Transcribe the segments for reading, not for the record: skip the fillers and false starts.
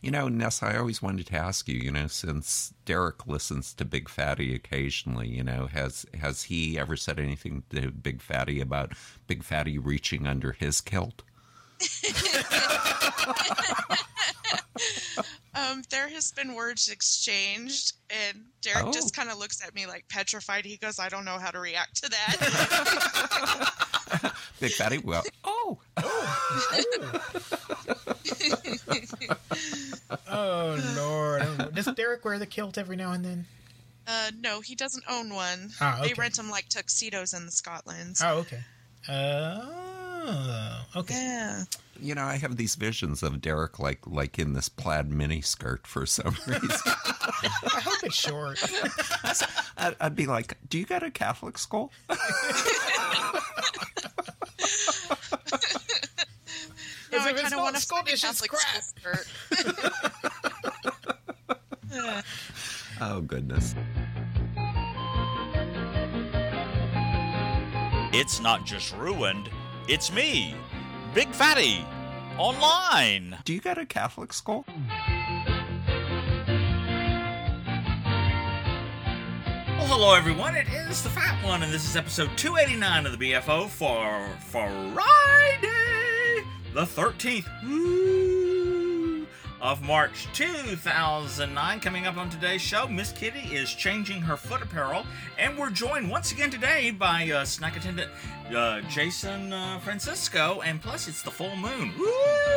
Ness, I always wanted to ask you, since Derek listens to Big Fatty occasionally, has he ever said anything to Big Fatty about Big Fatty reaching under his kilt? There has been words exchanged, and Derek just kind of looks at me like petrified. He goes, I don't know how to react to that. Big Fatty, well, Oh, Lord. Does Derek wear the kilt every now and then? No, he doesn't own one. Okay. They rent them like tuxedos in Scotland. Oh, okay. Okay. Yeah. I have these visions of Derek like in this plaid miniskirt for some reason. I hope it's short. I'd be like, do you go to Catholic school? No, I kind of want to find a Catholic school skirt. Oh, goodness. It's not just ruined, it's me, Big Fatty, online. Do you go to Catholic school? Well, hello everyone, it is the Fat One, and this is episode 289 of the BFO for Friday, the 13th of March 2009. Coming up on today's show, Miss Kitty is changing her foot apparel, and we're joined once again today by snack attendant Jason Francisco, and plus it's the full moon. Woo!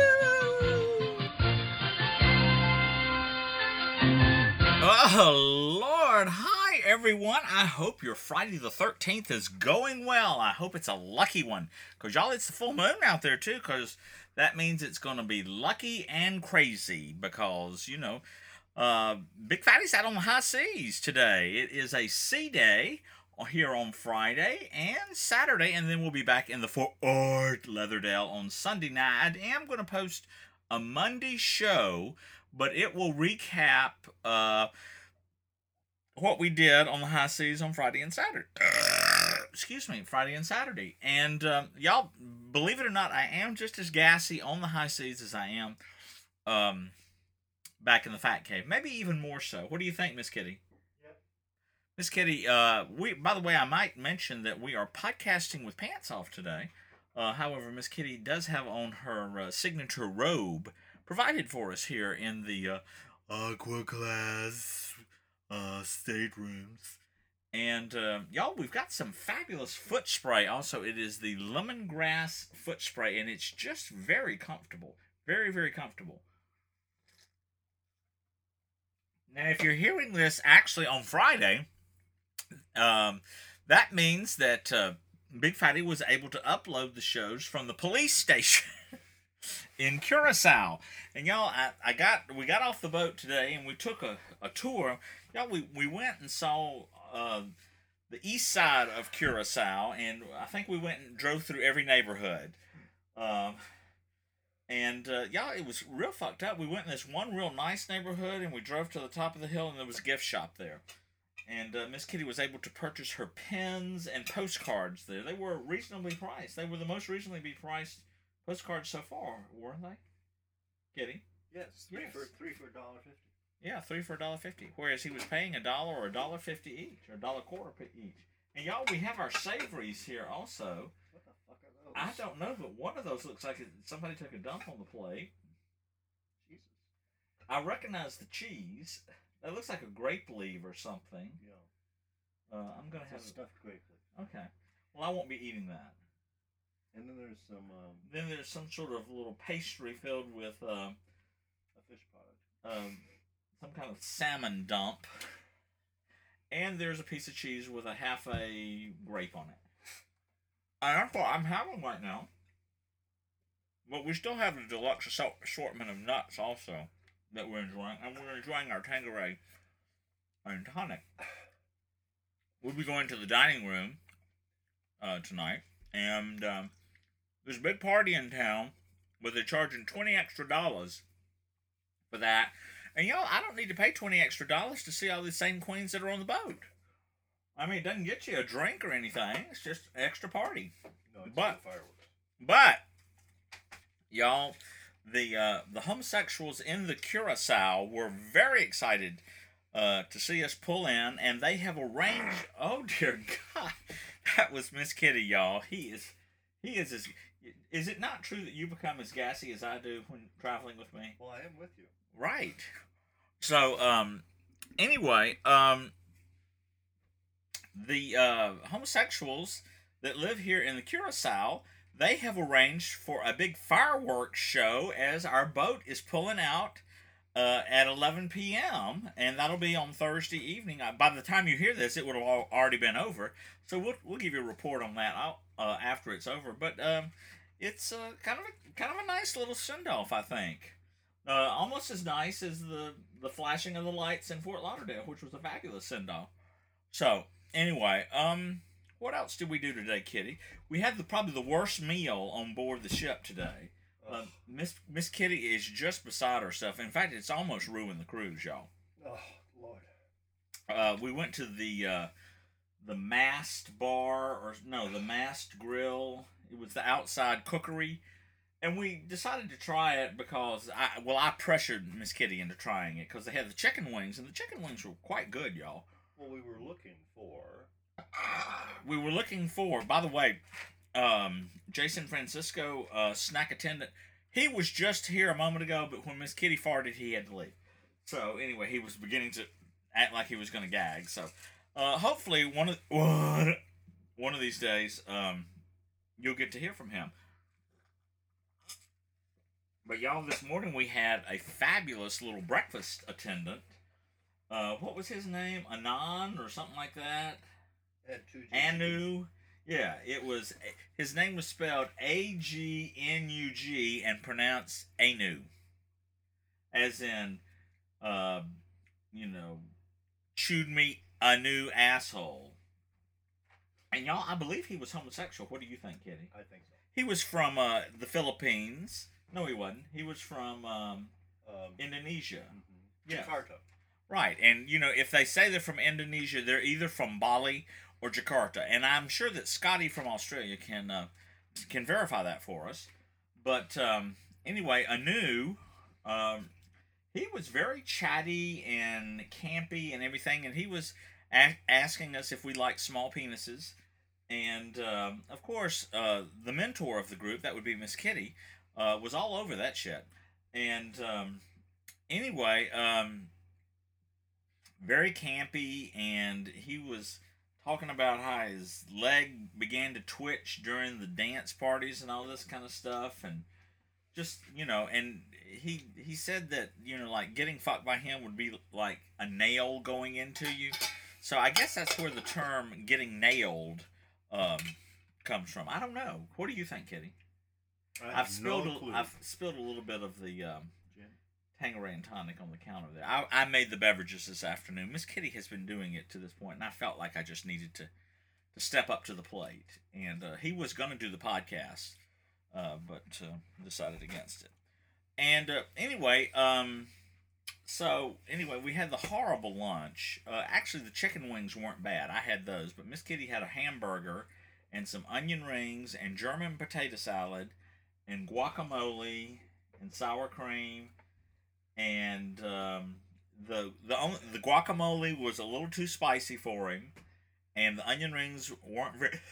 Oh, Lord. Hi, everyone. I hope your Friday the 13th is going well. I hope it's a lucky one, because y'all, it's the full moon out there, too, because that means it's going to be lucky and crazy because, Big Fatty's out on the high seas today. It is a sea day here on Friday and Saturday, and then we'll be back in the Fort Ord Leatherdale on Sunday night. I am going to post a Monday show, but it will recap what we did on the high seas on Friday and Saturday. Friday and Saturday. And y'all, believe it or not, I am just as gassy on the high seas as I am back in the Fat Cave. Maybe even more so. What do you think, Miss Kitty? Yep. Miss Kitty, by the way, I might mention that we are podcasting with pants off today. However, Miss Kitty does have on her signature robe provided for us here in the Aqua Class staterooms. And, y'all, we've got some fabulous foot spray. Also, it is the lemongrass foot spray, and it's just very comfortable. Very, very comfortable. Now, if you're hearing this actually on Friday, that means that Big Fatty was able to upload the shows from the police station in Curacao. And, y'all, we got off the boat today, and we took a tour. Y'all, we went and saw the east side of Curacao, and I think we went and drove through every neighborhood. Y'all, it was real fucked up. We went in this one real nice neighborhood, and we drove to the top of the hill, and there was a gift shop there. And Miss Kitty was able to purchase her pens and postcards there. They were reasonably priced. They were the most reasonably priced postcards so far, weren't they? Kitty? Yes, three for $1.50. Yeah, $3 for $1.50. Whereas he was paying $1 or $1.50 each, or $1.25 each. And y'all, we have our savories here also. What the fuck are those? I don't know, but one of those looks like somebody took a dump on the plate. Jesus. I recognize the cheese. That looks like a grape leaf or something. Yeah. I'm gonna have stuffed grape leaf. Okay. Well, I won't be eating that. And then there's some. Then there's some sort of little pastry filled with a fish pod. Some kind of salmon dump. And there's a piece of cheese with a half a grape on it. And that's what I'm having right now. But we still have the deluxe assortment of nuts also that we're enjoying. And we're enjoying our Tanqueray and tonic. We'll be going to the dining room tonight. And there's a big party in town where they're charging $20 extra for that. And, y'all, I don't need to pay $20 extra to see all the same queens that are on the boat. I mean, it doesn't get you a drink or anything. It's just an extra party. No, it's But- fireworks. But, y'all, the homosexuals in the Curacao were very excited to see us pull in, and they have arranged. Oh dear God, that was Miss Kitty, y'all. He is as. Is it not true that you become as gassy as I do when traveling with me? Well, I am with you. Right. So, anyway, the homosexuals that live here in the Curacao, they have arranged for a big fireworks show as our boat is pulling out at 11 p.m. and that'll be on Thursday evening. By the time you hear this, it would have already been over. So we'll give you a report on that after it's over. But it's kind of a nice little send off, I think. Almost as nice as the flashing of the lights in Fort Lauderdale, which was a fabulous send off. So anyway, what else did we do today, Kitty? We had probably the worst meal on board the ship today. Miss Kitty is just beside herself. In fact, it's almost ruined the cruise, y'all. Oh, Lord. We went to the Mast Bar, the Mast Grill. It was the outside cookery. And we decided to try it because I pressured Miss Kitty into trying it because they had the chicken wings, and the chicken wings were quite good, y'all. Well, we were looking for... By the way, Jason Francisco, snack attendant, he was just here a moment ago, but when Miss Kitty farted, he had to leave. So anyway, he was beginning to act like he was going to gag. So hopefully one of these days, you'll get to hear from him. But y'all, this morning we had a fabulous little breakfast attendant. What was his name? Anan or something like that? Anu. Yeah, it was. His name was spelled Agnug and pronounced Anu, as in, chewed me a new asshole. And y'all, I believe he was homosexual. What do you think, Kitty? I think so. He was from the Philippines. No, he wasn't. He was from Indonesia. Mm-hmm. Yeah. Jakarta. Right, and if they say they're from Indonesia, they're either from Bali or Jakarta, and I'm sure that Scotty from Australia can verify that for us. But anyway, Anu, he was very chatty and campy and everything, and he was asking us if we like small penises, and of course, the mentor of the group, that would be Miss Kitty, was all over that shit. And anyway, very campy, and he was talking about how his leg began to twitch during the dance parties and all this kind of stuff, and just and he said that like getting fucked by him would be like a nail going into you. So I guess that's where the term "getting nailed" comes from. I don't know. What do you think, Kitty? I've spilled a little bit of the Tanqueray and tonic on the counter there. I made the beverages this afternoon. Miss Kitty has been doing it to this point, and I felt like I just needed to step up to the plate. And he was going to do the podcast, but decided against it. And anyway, we had the horrible lunch. Actually, the chicken wings weren't bad. I had those, but Miss Kitty had a hamburger and some onion rings and German potato salad and guacamole and sour cream. And the guacamole was a little too spicy for him, and the onion rings weren't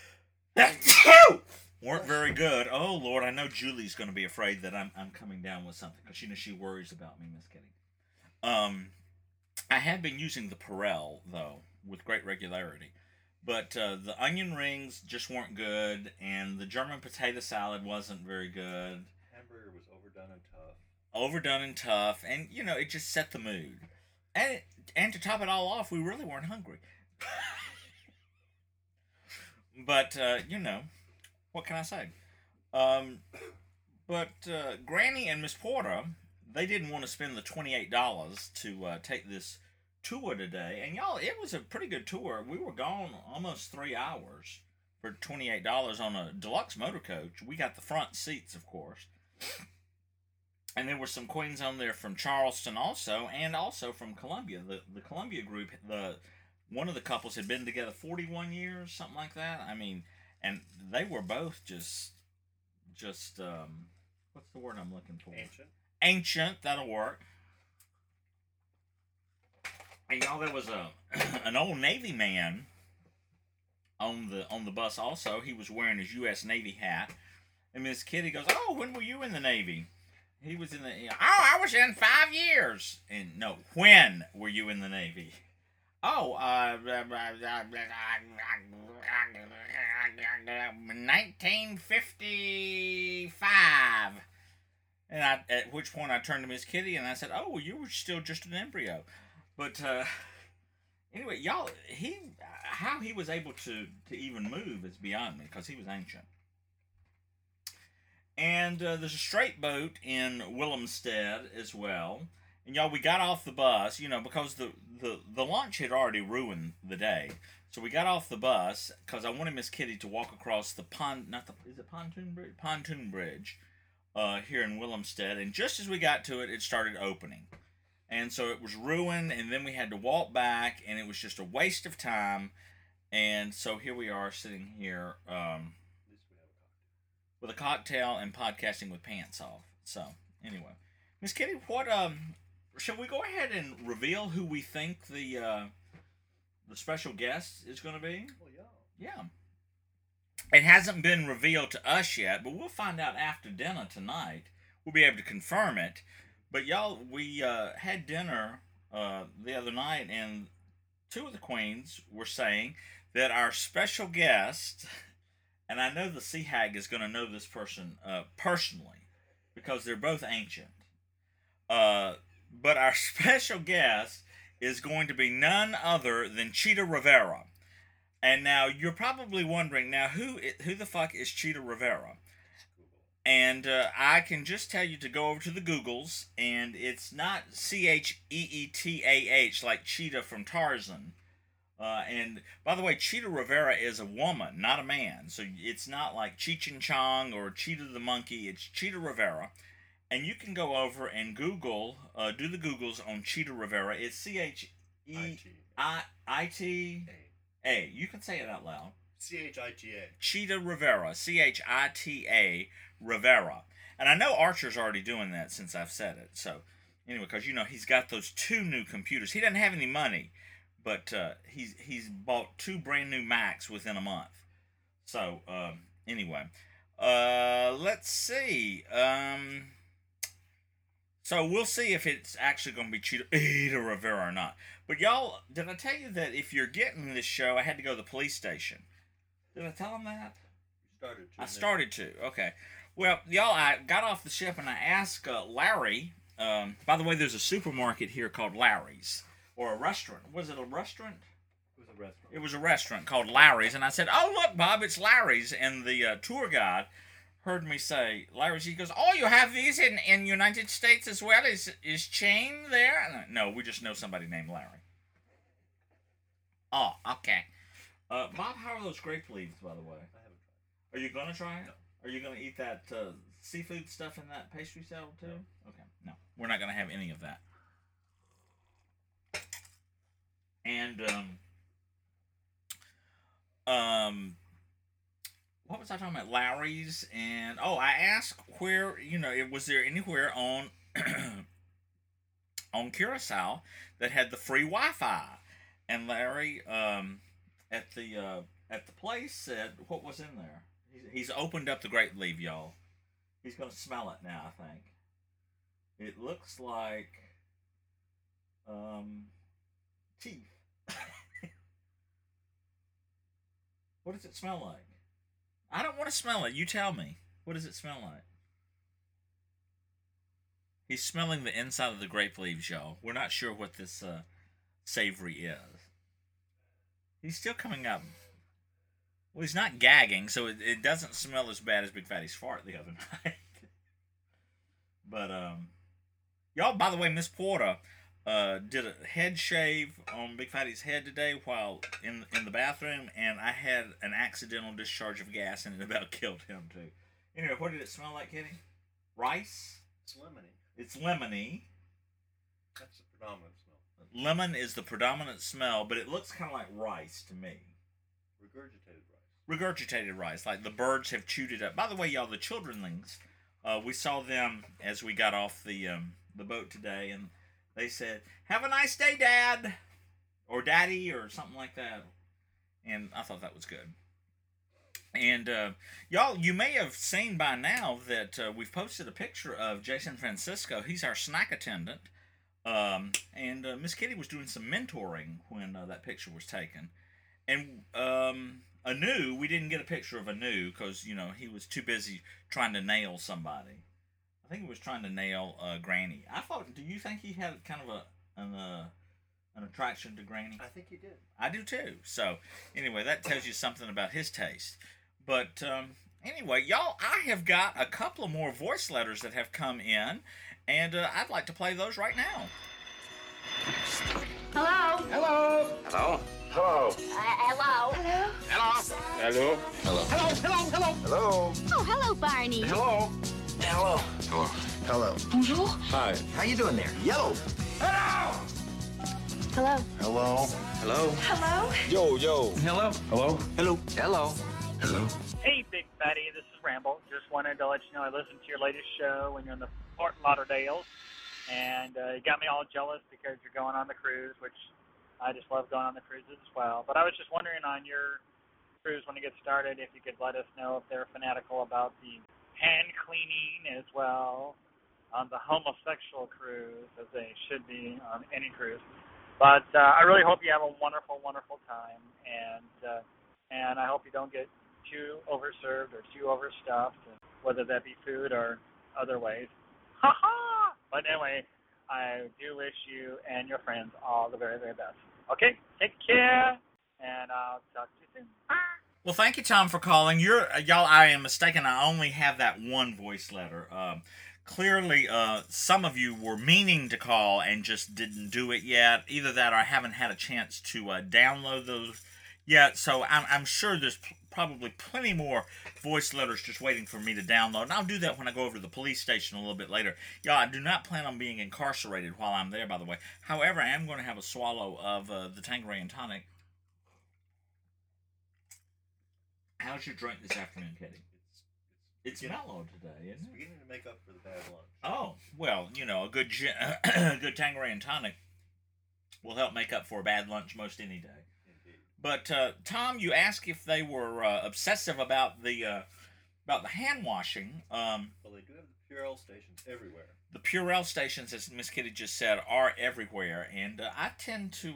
very good. Oh Lord, I know Julie's going to be afraid that I'm coming down with something because she worries about me, Miss Kitty. I have been using the Perel though with great regularity, but the onion rings just weren't good, and the German potato salad wasn't very good. Hamburger was overdone and tough, and it just set the mood. And to top it all off, we really weren't hungry. But what can I say? But Granny and Miss Porter, they didn't want to spend the $28 to take this tour today, and y'all, it was a pretty good tour. We were gone almost 3 hours for $28 on a deluxe motor coach. We got the front seats, of course. And there were some queens on there from Charleston also, and also from Columbia. The Columbia group, one of the couples had been together 41 years, something like that. I mean, and they were both just what's the word I'm looking for? Ancient. Ancient, that'll work. And y'all, there was an old Navy man on the bus also. He was wearing his U.S. Navy hat. And Miss Kitty goes, "Oh, when were you in the Navy?" He was in the, "Oh, I was in 5 years." And no, when were you in the Navy? "Oh, 1955. And at which point I turned to Miss Kitty and I said, "Oh, well, you were still just an embryo." But anyway, y'all, how he was able to even move is beyond me, because he was ancient. And there's a straight boat in Willemstad as well. And y'all, we got off the bus, because the launch had already ruined the day. So we got off the bus because I wanted Miss Kitty to walk across the pontoon bridge? Pontoon bridge here in Willemstad. And just as we got to it, it started opening. And so it was ruined, and then we had to walk back, and it was just a waste of time. And so here we are sitting here with a cocktail and podcasting with pants off. So anyway, Miss Kitty, what shall we go ahead and reveal who we think the special guest is going to be? Well, Yeah. It hasn't been revealed to us yet, but we'll find out after dinner tonight. We'll be able to confirm it. But y'all, we had dinner the other night, and two of the queens were saying that our special guest, and I know the Sea Hag is going to know this person personally, because they're both ancient. But our special guest is going to be none other than Chita Rivera. And now you're probably wondering, now who the fuck is Chita Rivera? And I can just tell you to go over to the Googles, and it's not Cheetah like Cheetah from Tarzan. And by the way, Chita Rivera is a woman, not a man. So it's not like Cheech and Chong or Cheetah the monkey. It's Chita Rivera. And you can go over and Google, do the Googles on Chita Rivera. It's Cheita. You can say it out loud. Chita. Chita Rivera. Chita Rivera. And I know Archer's already doing that since I've said it. So anyway, because he's got those 2 new computers. He doesn't have any money, but he's bought 2 brand new Macs within a month. So anyway, let's see. So we'll see if it's actually going to be Chita Rivera or not. But y'all, did I tell you that if you're getting this show, I had to go to the police station? Did I tell them that? I started to. Okay. Well, y'all, I got off the ship and I asked Larry. By the way, there's a supermarket here called Larry's, or a restaurant. Was it a restaurant? It was a restaurant. It was a restaurant called Larry's, and I said, "Oh, look, Bob, it's Larry's." And the tour guide heard me say Larry's. He goes, "Oh, you have these in United States as well? Is Chain there?" And no, we just know somebody named Larry. Oh, okay. Bob, how are those grape leaves, by the way? I haven't tried. Are you gonna try it? No. Are you gonna eat that seafood stuff in that pastry salad too? No. Okay, no, we're not gonna have any of that. And what was I talking about? Larry's, and I asked where was there anywhere on on Curacao that had the free Wi-Fi, and Larry at the place said what was in there. He's opened up the grape leaf, y'all. He's gonna smell it now, I think. It looks like teeth. What does it smell like? I don't want to smell it. You tell me. What does it smell like? He's smelling the inside of the grape leaves, y'all. We're not sure what this savory is. He's still coming up. Well, he's not gagging, so it doesn't smell as bad as Big Fatty's fart the other night. But, y'all, by the way, Miss Porter did a head shave on Big Fatty's head today while in the bathroom, and I had an accidental discharge of gas, and it about killed him, too. Anyway, what did it smell like, Kitty? Rice? It's lemony. It's lemony. That's the predominant smell. Lemon is the predominant smell, but it looks kind of like rice to me. Regurgitated rice. Regurgitated rice, like the birds have chewed it up. By the way, y'all, the childrenlings We saw them as we got off the boat today, and they said, "Have a nice day, Dad," or "Daddy," or something like that. And I thought that was good. And y'all, you may have seen by now that we've posted a picture of Jason Francisco. He's our snack attendant. And Miss Kitty was doing some mentoring when that picture was taken. And Anu, we didn't get a picture of Anu because, you know, he was too busy trying to nail somebody. I think he was trying to nail Granny. Do you think he had kind of an attraction to Granny? I think he did. I do too. So, anyway, that tells you something about his taste. But, anyway, y'all, I have got a couple of more voice letters that have come in, and I'd like to play those right now. Hello. Hello. Hello. Hello. Hello. Hello. Hello. Hello. Hello. Oh, hello, Barney. Hello. Hello. Hello. Hello. Bonjour. Hi. How you doing there? Yellow. Hello. Hello. Hello. Hello. Hello. Yo. Hello. Hello. Hello. Hello. Hello. Hey, Big Fatty, this is Ramble. Just wanted to let you know I listened to your latest show when you're in the Fort Lauderdale, and it got me all jealous because you're going on the cruise, which I just love going on the cruises as well. But I was just wondering on your cruise when it gets started if you could let us know if they're fanatical about the hand cleaning as well on the homosexual cruise, as they should be on any cruise. But I really hope you have a wonderful, wonderful time, and I hope you don't get too overserved or too overstuffed, whether that be food or other ways. Ha ha! But anyway, I do wish you and your friends all the very, very best. Okay, take care, and I'll talk to you soon. Bye. Well, thank you, Tom, for calling. Y'all, I am mistaken. I only have that one voice letter. Clearly, some of you were meaning to call and just didn't do it yet. Either that or I haven't had a chance to download those yet. So I'm sure there's probably plenty more voice letters just waiting for me to download. And I'll do that when I go over to the police station a little bit later. Y'all, I do not plan on being incarcerated while I'm there, by the way. However, I am going to have a swallow of the Tanqueray and tonic. How's your drink this afternoon, Kitty? It's mellow today, isn't it? It's beginning to make up for the bad lunch. Oh, well, you know, a good good Tanqueray and tonic will help make up for a bad lunch most any day. Indeed. But Tom, you asked if they were obsessive about the hand washing. Well, they do have the Purell stations everywhere. The Purell stations, as Miss Kitty just said, are everywhere, and I tend to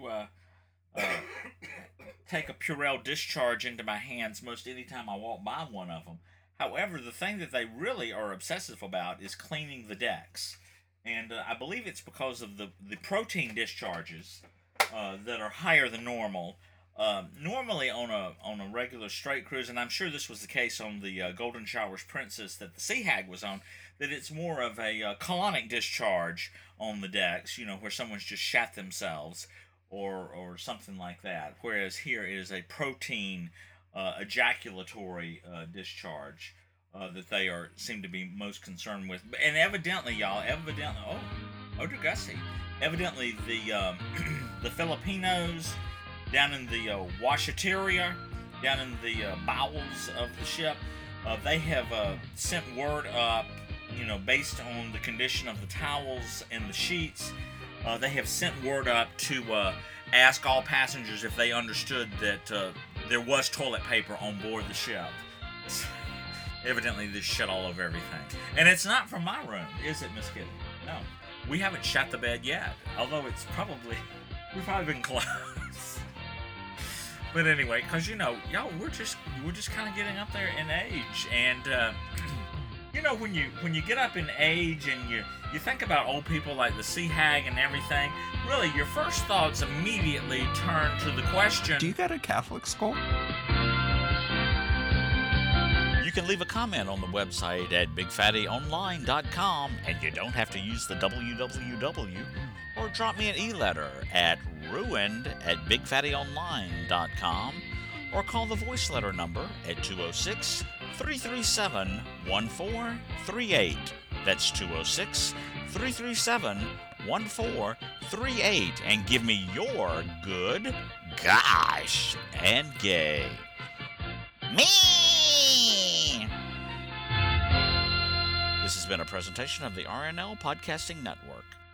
take a Purell discharge into my hands most any time I walk by one of them. However, the thing that they really are obsessive about is cleaning the decks. And I believe it's because of the protein discharges that are higher than normal. Normally on a regular straight cruise, and I'm sure this was the case on the Golden Showers Princess that the Sea Hag was on, that it's more of a colonic discharge on the decks, you know, where someone's just shat themselves or something like that. Whereas here it is a protein ejaculatory discharge that they seem to be most concerned with. And evidently, y'all, oh dear Gussie, evidently the Filipinos down in the washateria, down in the bowels of the ship, they have sent word up, you know, based on the condition of the towels and the sheets. They have sent word up to ask all passengers if they understood that there was toilet paper on board the ship. Evidently, there's shit all over everything. And it's not from my room, is it, Miss Kitty? No. We haven't shut the bed yet, although we've probably been close. But anyway, because, you know, y'all, we're just kind of getting up there in age, and you know, when you get up in age and you think about old people like the Sea Hag and everything, really your first thoughts immediately turn to the question, Do you go to Catholic school? You can leave a comment on the website at bigfattyonline.com, and you don't have to use the www, or drop me an e-letter at ruined@bigfattyonline.com, or call the voice letter number at 206-337-1438. That's 206-337-1438, and give me your good, gosh, and gay. Me! This has been a presentation of the RNL Podcasting Network.